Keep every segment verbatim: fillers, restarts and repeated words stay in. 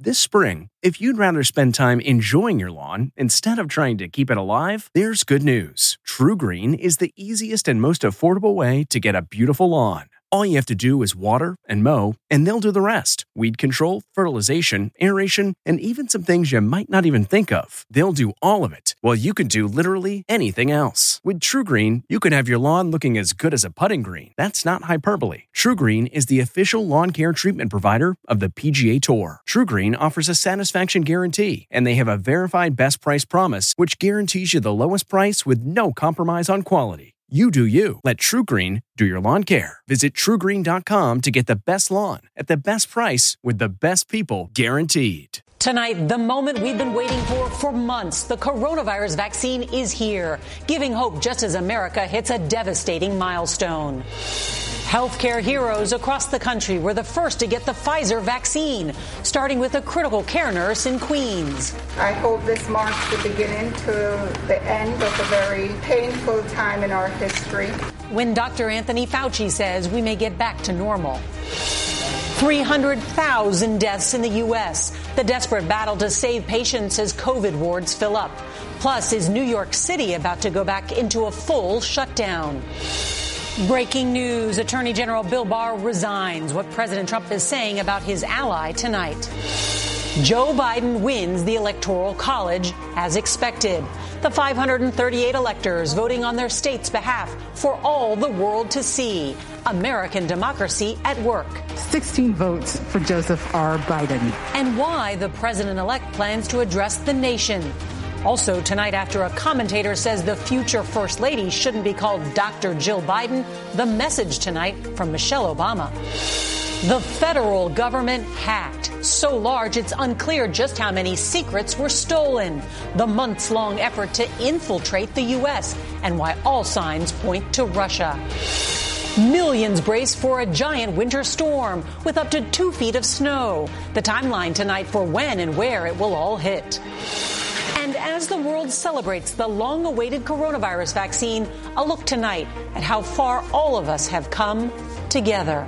This spring, if you'd rather spend time enjoying your lawn instead of trying to keep it alive, there's good news. TruGreen is the easiest and most affordable way to get a beautiful lawn. All you have to do is water and mow, and they'll do the rest. Weed control, fertilization, aeration, and even some things you might not even think of. They'll do all of it, while you can do literally anything else. With TruGreen, you can have your lawn looking as good as a putting green. That's not hyperbole. TruGreen is the official lawn care treatment provider of the P G A Tour. TruGreen offers a satisfaction guarantee, and they have a verified best price promise, which guarantees you the lowest price with no compromise on quality. You do you. Let TruGreen do your lawn care. Visit True Green dot com to get the best lawn at the best price with the best people guaranteed. Tonight, the moment we've been waiting for for months. The coronavirus vaccine is here, giving hope just as America hits a devastating milestone. Healthcare heroes across the country were the first to get the Pfizer vaccine, starting with a critical care nurse in Queens. I hope this marks the beginning to the end of a very painful time in our history. When Doctor Anthony Fauci says we may get back to normal. three hundred thousand deaths in the U S. The desperate battle to save patients as COVID wards fill up. Plus, is New York City about to go back into a full shutdown? Breaking news. Attorney General Bill Barr resigns. What President Trump is saying about his ally tonight. Joe Biden wins the Electoral College as expected. The five hundred thirty-eight electors voting on their state's behalf for all the world to see. American democracy at work. sixteen votes for Joseph R. Biden. And why the president-elect plans to address the nation. Also tonight, after a commentator says the future First Lady shouldn't be called Doctor Jill Biden, the message tonight from Michelle Obama. The federal government hacked. So large, it's unclear just how many secrets were stolen. The months-long effort to infiltrate the U S and why all signs point to Russia. Millions brace for a giant winter storm with up to two feet of snow. The timeline tonight for when and where it will all hit. And as the world celebrates the long-awaited coronavirus vaccine, a look tonight at how far all of us have come together.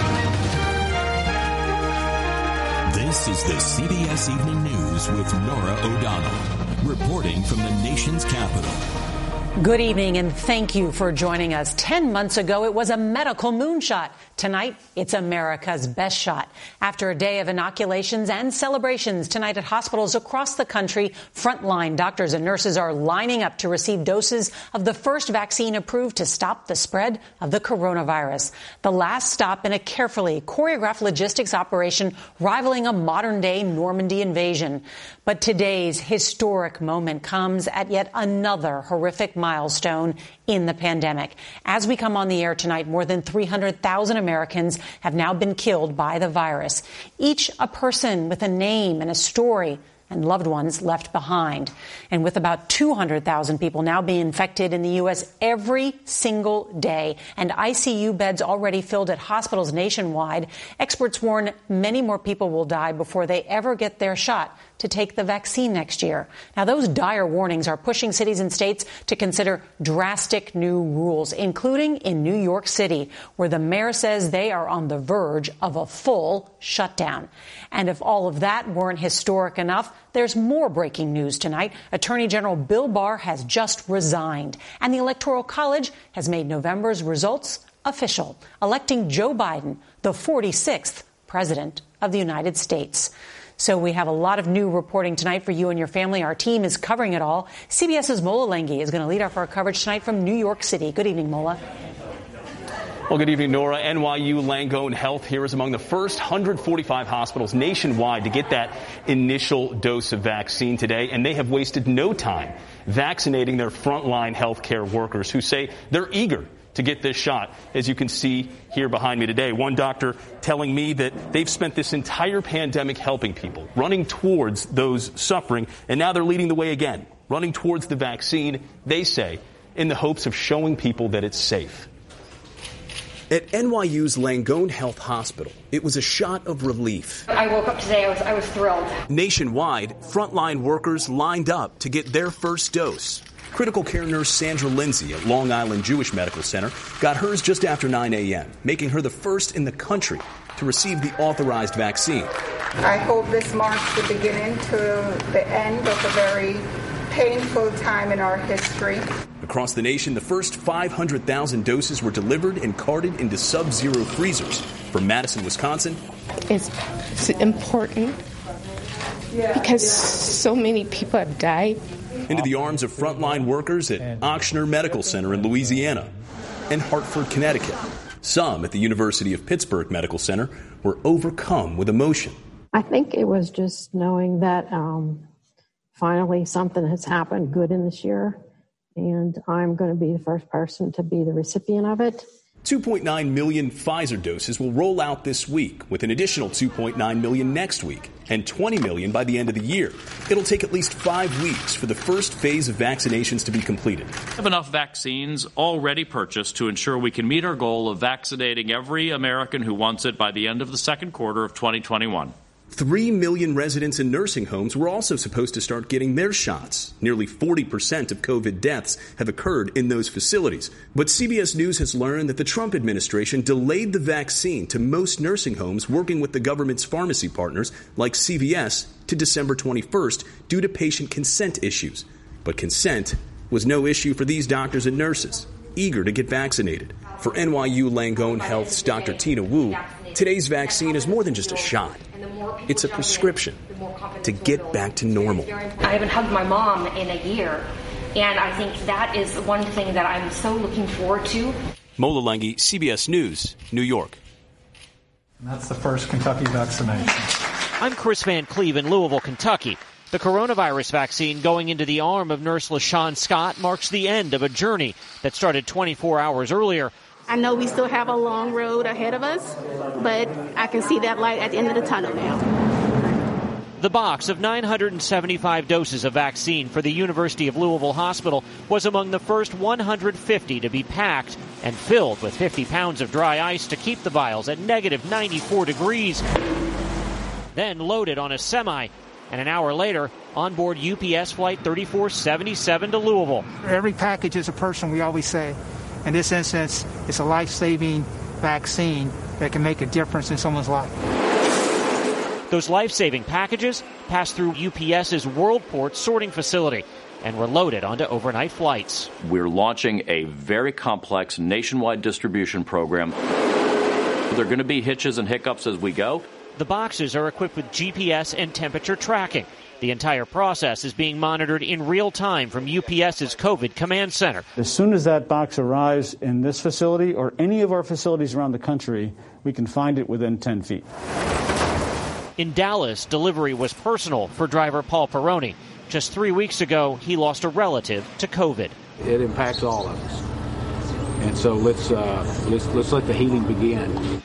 This is the C B S Evening News with Norah O'Donnell, reporting from the nation's capital. Good evening, and thank you for joining us. Ten months ago, it was a medical moonshot. Tonight, it's America's best shot. After a day of inoculations and celebrations tonight at hospitals across the country, frontline doctors and nurses are lining up to receive doses of the first vaccine approved to stop the spread of the coronavirus. The last stop in a carefully choreographed logistics operation rivaling a modern-day Normandy invasion. But today's historic moment comes at yet another horrific milestone in the pandemic. As we come on the air tonight, more than three hundred thousand Americans have now been killed by the virus. Each a person with a name and a story and loved ones left behind. And with about two hundred thousand people now being infected in the U S every single day and I C U beds already filled at hospitals nationwide, experts warn many more people will die before they ever get their shot to take the vaccine next year. Now, those dire warnings are pushing cities and states to consider drastic new rules, including in New York City, where the mayor says they are on the verge of a full shutdown. And if all of that weren't historic enough, there's more breaking news tonight. Attorney General Bill Barr has just resigned, and the Electoral College has made November's results official, electing Joe Biden, the forty-sixth president of the United States. So we have a lot of new reporting tonight for you and your family. Our team is covering it all. CBS's Mola Lenghi is going to lead off our coverage tonight from New York City. Good evening, Mola. Well, good evening, Nora. N Y U Langone Health here is among the first one hundred forty-five hospitals nationwide to get that initial dose of vaccine today, and they have wasted no time vaccinating their frontline healthcare workers who say they're eager to get this shot, as you can see here behind me today. One doctor telling me that they've spent this entire pandemic helping people, running towards those suffering, and now they're leading the way again, running towards the vaccine, they say, in the hopes of showing people that it's safe. At N Y U's Langone Health Hospital, it was a shot of relief. I woke up today, I was, I was thrilled. Nationwide, frontline workers lined up to get their first dose. Critical care nurse Sandra Lindsay at Long Island Jewish Medical Center got hers just after nine a.m., making her the first in the country to receive the authorized vaccine. I hope this marks the beginning to the end of a very painful time in our history. Across the nation, the first five hundred thousand doses were delivered and carted into sub-zero freezers. From Madison, Wisconsin. It's, it's important because so many people have died. Into the arms of frontline workers at Ochsner Medical Center in Louisiana and Hartford, Connecticut. Some at the University of Pittsburgh Medical Center were overcome with emotion. I think it was just knowing that um, finally something has happened good in this year, and I'm going to be the first person to be the recipient of it. two point nine million Pfizer doses will roll out this week, with an additional two point nine million next week and twenty million by the end of the year. It'll take at least five weeks for the first phase of vaccinations to be completed. We have enough vaccines already purchased to ensure we can meet our goal of vaccinating every American who wants it by the end of the second quarter of twenty twenty-one. Three million residents in nursing homes were also supposed to start getting their shots. Nearly forty percent of COVID deaths have occurred in those facilities. But C B S News has learned that the Trump administration delayed the vaccine to most nursing homes working with the government's pharmacy partners like C V S to December twenty-first due to patient consent issues. But consent was no issue for these doctors and nurses, eager to get vaccinated. For N Y U Langone Health's Doctor Tina Wu, today's vaccine is more than just a shot. It's a prescription to get back to normal. I haven't hugged my mom in a year, and I think that is one thing that I'm so looking forward to. Mola Lengi, C B S News, New York. And that's the first Kentucky vaccination. I'm Chris Van Cleve in Louisville, Kentucky. The coronavirus vaccine going into the arm of Nurse LaShawn Scott marks the end of a journey that started twenty-four hours earlier. I know we still have a long road ahead of us, but I can see that light at the end of the tunnel now. The box of nine hundred seventy-five doses of vaccine for the University of Louisville Hospital was among the first one hundred fifty to be packed and filled with fifty pounds of dry ice to keep the vials at negative ninety-four degrees. Then loaded on a semi, and an hour later, on board U P S Flight thirty-four seventy-seven to Louisville. Every package is a person, we always say. In this instance, it's a life-saving vaccine that can make a difference in someone's life. Those life-saving packages passed through UPS's Worldport sorting facility and were loaded onto overnight flights. We're launching a very complex nationwide distribution program. There are going to be hitches and hiccups as we go. The boxes are equipped with G P S and temperature tracking. The entire process is being monitored in real time from UPS's COVID command center. As soon as that box arrives in this facility or any of our facilities around the country, we can find it within ten feet. In Dallas, delivery was personal for driver Paul Peroni. Just three weeks ago, he lost a relative to COVID. It impacts all of us. And so let's, uh, let's, let's let the healing begin.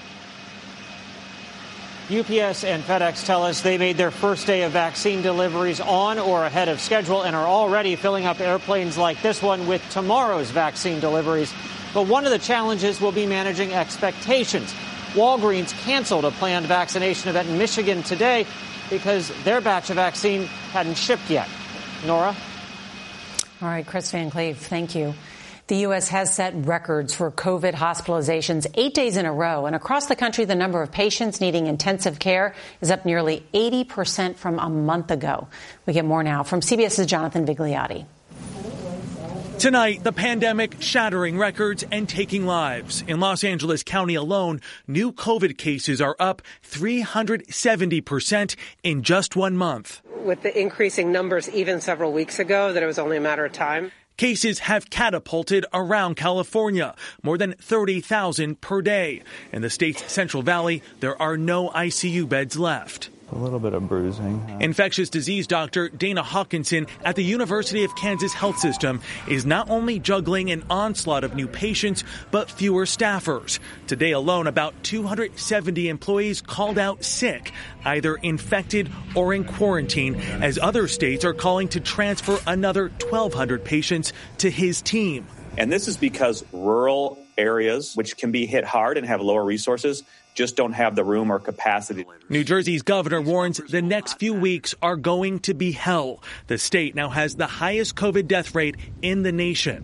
U P S and FedEx tell us they made their first day of vaccine deliveries on or ahead of schedule and are already filling up airplanes like this one with tomorrow's vaccine deliveries. But one of the challenges will be managing expectations. Walgreens canceled a planned vaccination event in Michigan today because their batch of vaccine hadn't shipped yet. Nora? All right, Chris Van Cleve, thank you. The U S has set records for COVID hospitalizations eight days in a row. And across the country, the number of patients needing intensive care is up nearly eighty percent from a month ago. We get more now from CBS's Jonathan Vigliotti. Tonight, the pandemic shattering records and taking lives. In Los Angeles County alone, new COVID cases are up three hundred seventy percent in just one month. With the increasing numbers even several weeks ago, that it was only a matter of time. Cases have catapulted around California, more than thirty thousand per day. In the state's Central Valley, there are no I C U beds left. A little bit of bruising. Infectious disease doctor Dana Hawkinson at the University of Kansas Health System is not only juggling an onslaught of new patients, but fewer staffers. Today alone, about two hundred seventy employees called out sick, either infected or in quarantine, as other states are calling to transfer another twelve hundred patients to his team. And this is because rural areas, which can be hit hard and have lower resources, just don't have the room or capacity. New Jersey's governor warns the next few weeks are going to be hell. The state now has the highest COVID death rate in the nation.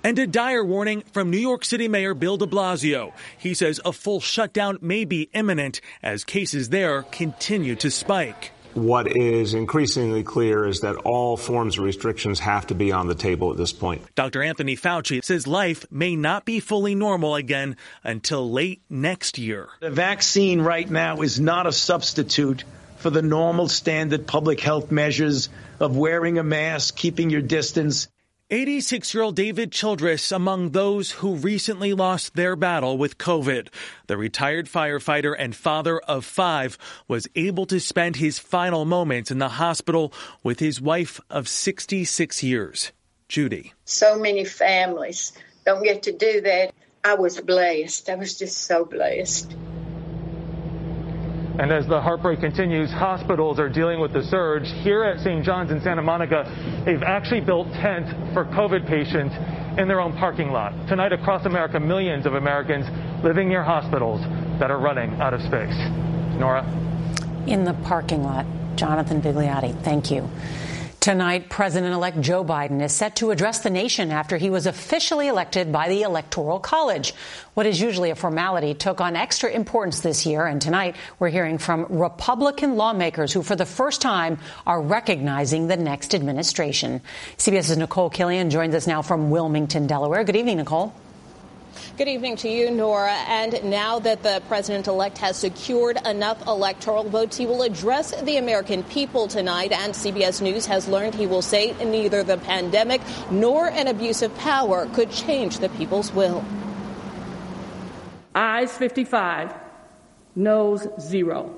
And a dire warning from New York City Mayor Bill de Blasio. He says a full shutdown may be imminent as cases there continue to spike. What is increasingly clear is that all forms of restrictions have to be on the table at this point. Doctor Anthony Fauci says life may not be fully normal again until late next year. The vaccine right now is not a substitute for the normal standard public health measures of wearing a mask, keeping your distance. eighty-six-year-old David Childress among those who recently lost their battle with COVID. The retired firefighter and father of five was able to spend his final moments in the hospital with his wife of sixty-six years. Judy. So many families don't get to do that. I was blessed. I was just so blessed. And as the heartbreak continues, hospitals are dealing with the surge. Here at Saint John's in Santa Monica, they've actually built tents for COVID patients in their own parking lot. Tonight across America, millions of Americans living near hospitals that are running out of space. Nora? In the parking lot. Jonathan Bigliotti, thank you. Tonight, President-elect Joe Biden is set to address the nation after he was officially elected by the Electoral College. What is usually a formality took on extra importance this year, and tonight we're hearing from Republican lawmakers who, for the first time, are recognizing the next administration. CBS's Nicole Killian joins us now from Wilmington, Delaware. Good evening, Nicole. Good evening to you, Nora. And now that the president-elect has secured enough electoral votes, he will address the American people tonight. And C B S News has learned he will say neither the pandemic nor an abuse of power could change the people's will. Ayes fifty-five, noes zero.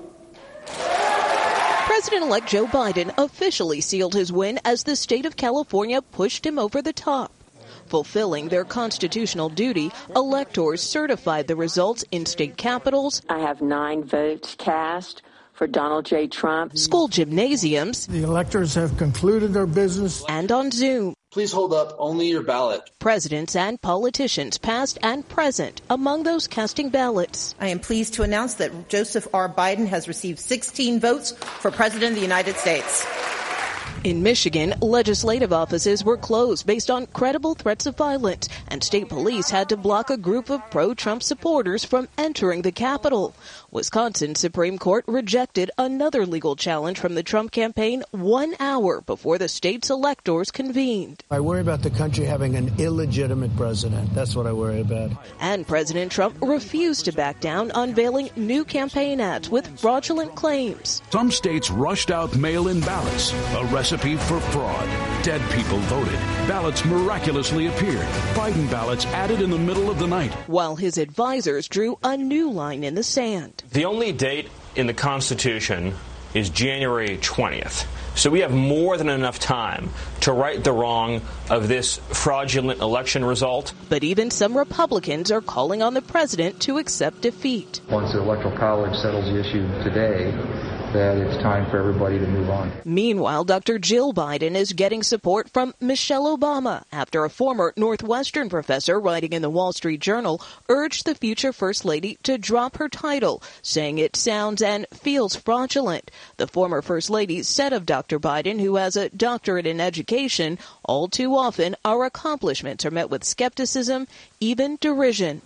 President-elect Joe Biden officially sealed his win as the state of California pushed him over the top. Fulfilling their constitutional duty, electors certified the results in state capitals. I have nine votes cast for Donald J. Trump. School gymnasiums. The electors have concluded their business. And on Zoom. Please hold up only your ballot. Presidents and politicians, past and present, among those casting ballots. I am pleased to announce that Joseph R. Biden has received sixteen votes for President of the United States. In Michigan, legislative offices were closed based on credible threats of violence, and state police had to block a group of pro-Trump supporters from entering the Capitol. Wisconsin Supreme Court rejected another legal challenge from the Trump campaign one hour before the state's electors convened. I worry about the country having an illegitimate president. That's what I worry about. And President Trump refused to back down, unveiling new campaign ads with fraudulent claims. Some states rushed out mail-in ballots, a recipe for fraud. Dead people voted. Ballots miraculously appeared. Biden ballots added in the middle of the night. While his advisors drew a new line in the sand. The only date in the Constitution is January twentieth. So we have more than enough time to right the wrong of this fraudulent election result. But even some Republicans are calling on the president to accept defeat. Once the Electoral College settles the issue today, that it's time for everybody to move on. Meanwhile, Doctor Jill Biden is getting support from Michelle Obama after a former Northwestern professor writing in the Wall Street Journal urged the future First Lady to drop her title, saying it sounds and feels fraudulent. The former First Lady said of Doctor Biden, who has a doctorate in education, all too often our accomplishments are met with skepticism, even derision.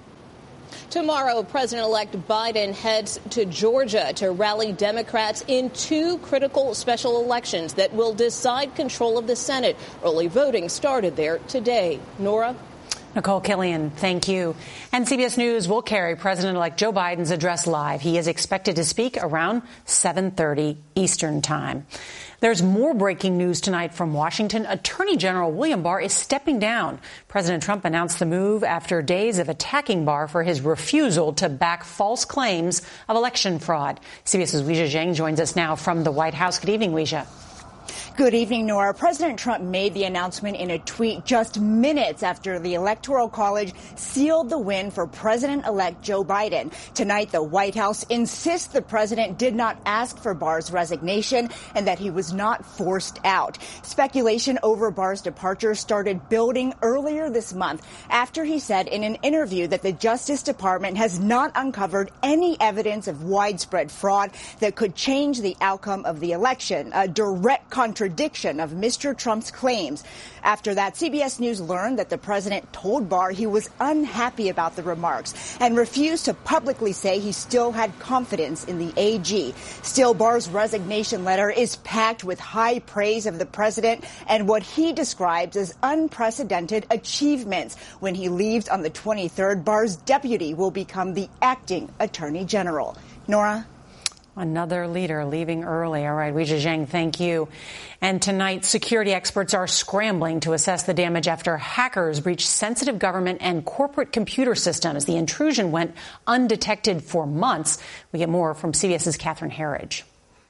Tomorrow, President-elect Biden heads to Georgia to rally Democrats in two critical special elections that will decide control of the Senate. Early voting started there today. Nora? Nicole Killian, thank you. And C B S News will carry President-elect Joe Biden's address live. He is expected to speak around seven thirty Eastern Time. There's more breaking news tonight from Washington. Attorney General William Barr is stepping down. President Trump announced the move after days of attacking Barr for his refusal to back false claims of election fraud. CBS's Weijia Zhang joins us now from the White House. Good evening, Weijia. Good evening, Nora. President Trump made the announcement in a tweet just minutes after the Electoral College sealed the win for President-elect Joe Biden. Tonight, the White House insists the president did not ask for Barr's resignation and that he was not forced out. Speculation over Barr's departure started building earlier this month after he said in an interview that the Justice Department has not uncovered any evidence of widespread fraud that could change the outcome of the election, a direct contradiction contradiction of Mister Trump's claims. After that, C B S News learned that the president told Barr he was unhappy about the remarks and refused to publicly say he still had confidence in the A G. Still, Barr's resignation letter is packed with high praise of the president and what he describes as unprecedented achievements. When he leaves on the twenty-third, Barr's deputy will become the acting attorney general. Nora? Another leader leaving early. All right, Weijia Jiang, thank you. And tonight, security experts are scrambling to assess the damage after hackers breached sensitive government and corporate computer systems. The intrusion went undetected for months. We get more from CBS's Catherine Herridge.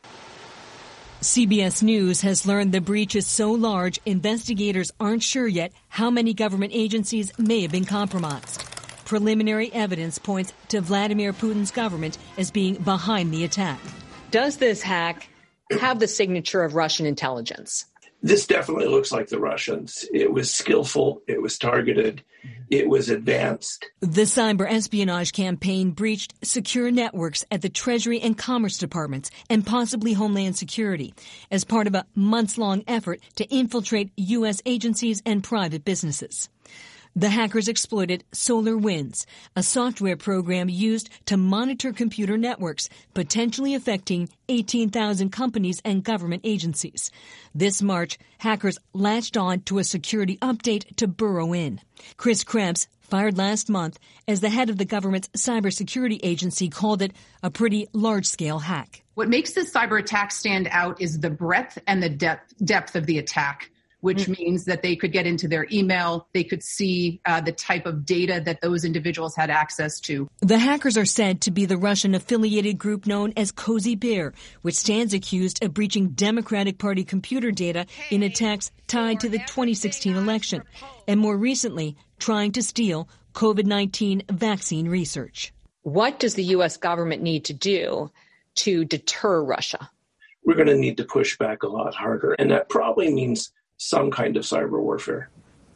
C B S News has learned the breach is so large, investigators aren't sure yet how many government agencies may have been compromised. Preliminary evidence points to Vladimir Putin's government as being behind the attack. Does this hack have the signature of Russian intelligence? This definitely looks like the Russians. It was skillful. It was targeted. It was advanced. The cyber espionage campaign breached secure networks at the Treasury and Commerce Departments and possibly Homeland Security as part of a months-long effort to infiltrate U S agencies and private businesses. The hackers exploited SolarWinds, a software program used to monitor computer networks, potentially affecting eighteen thousand companies and government agencies. This March, hackers latched on to a security update to burrow in. Chris Krebs, fired last month as the head of the government's cybersecurity agency, called it a pretty large-scale hack. What makes this cyber attack stand out is the breadth and the depth, depth of the attack, which means that they could get into their email, they could see uh, the type of data that those individuals had access to. The hackers are said to be the Russian-affiliated group known as Cozy Bear, which stands accused of breaching Democratic Party computer data in attacks tied to the twenty sixteen election, and more recently, trying to steal COVID nineteen vaccine research. What does the U S government need to do to deter Russia? We're going to need to push back a lot harder, and that probably means some kind of cyber warfare.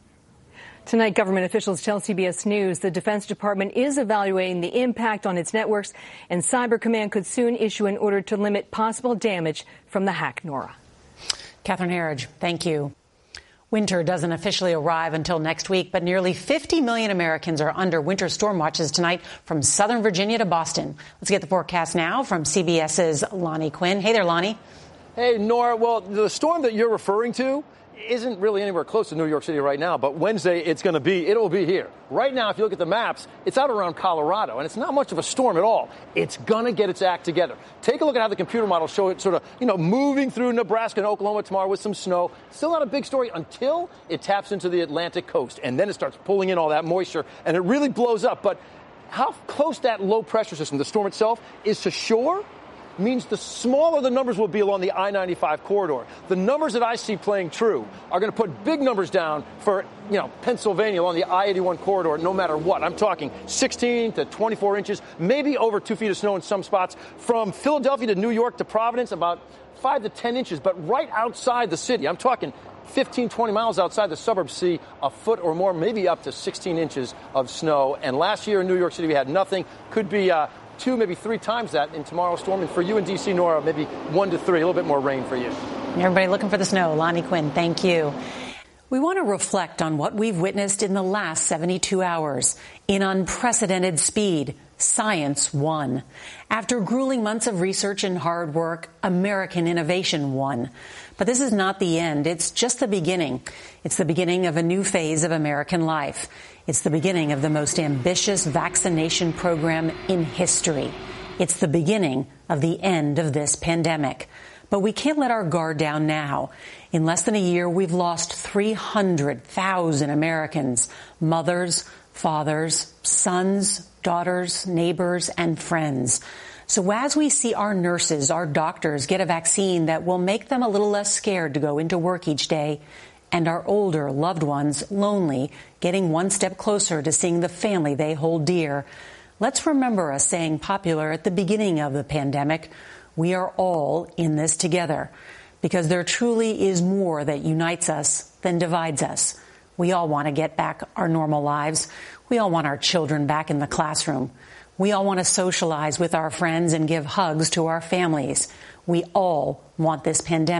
Tonight, government officials tell C B S News the Defense Department is evaluating the impact on its networks, and Cyber Command could soon issue an order to limit possible damage from the hack. Nora. Catherine Herridge, thank you. Winter doesn't officially arrive until next week, but nearly fifty million Americans are under winter storm watches tonight from Southern Virginia to Boston. Let's get the forecast now from CBS's Lonnie Quinn. Hey there, Lonnie. Hey, Nora. Well, the storm that you're referring to isn't really anywhere close to New York City right now, but Wednesday it's going to be, it'll be here. Right now, if you look at the maps, it's out around Colorado, and it's not much of a storm at all. It's going to get its act together. Take a look at how the computer models show it sort of, you know, moving through Nebraska and Oklahoma tomorrow with some snow. Still not a big story until it taps into the Atlantic coast, and then it starts pulling in all that moisture, and it really blows up. But how close that low pressure system, the storm itself, is to shore means the smaller the numbers will be along the I ninety-five corridor. The numbers that I see playing true are going to put big numbers down for, you know, Pennsylvania along the I eighty-one corridor, no matter what. I'm talking sixteen to twenty-four inches, maybe over two feet of snow in some spots. From Philadelphia to New York to Providence, about five to ten inches. But right outside the city, I'm talking fifteen, twenty miles outside the suburbs, see a foot or more, maybe up to sixteen inches of snow. And last year in New York City, we had nothing. Could be uh, two, maybe three times that in tomorrow's storm. And for you in D C, Nora, maybe one to three, a little bit more rain for you. Everybody looking for the snow. Lonnie Quinn, thank you. We want to reflect on what we've witnessed in the last seventy-two hours. In unprecedented speed, science won. After grueling months of research and hard work, American innovation won. But this is not the end. It's just the beginning. It's the beginning of a new phase of American life. It's the beginning of the most ambitious vaccination program in history. It's the beginning of the end of this pandemic. But we can't let our guard down now. In less than a year, we've lost three hundred thousand Americans, mothers, fathers, sons, daughters, neighbors, and friends. So as we see our nurses, our doctors get a vaccine that will make them a little less scared to go into work each day, and our older loved ones lonely, getting one step closer to seeing the family they hold dear, let's remember a saying popular at the beginning of the pandemic: we are all in this together, because there truly is more that unites us than divides us. We all want to get back our normal lives. We all want our children back in the classroom. We all want to socialize with our friends and give hugs to our families. We all want this pandemic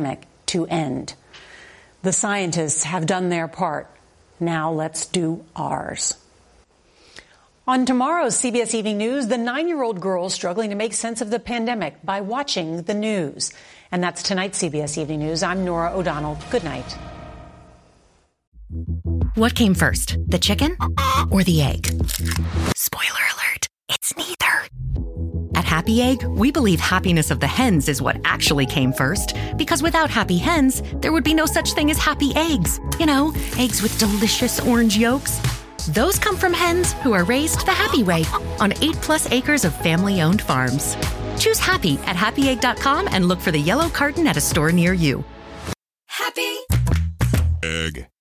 to end. The scientists have done their part. Now let's do ours. On tomorrow's C B S Evening News, the nine-year-old girl struggling to make sense of the pandemic by watching the news. And that's tonight's C B S Evening News. I'm Norah O'Donnell. Good night. What came first, the chicken or the egg? Spoiler alert, it's neither. At Happy Egg, we believe happiness of the hens is what actually came first, because without happy hens, there would be no such thing as happy eggs. You know, eggs with delicious orange yolks. Those come from hens who are raised the happy way on eight plus acres of family-owned farms. Choose happy at happy egg dot com and look for the yellow carton at a store near you. Happy Egg.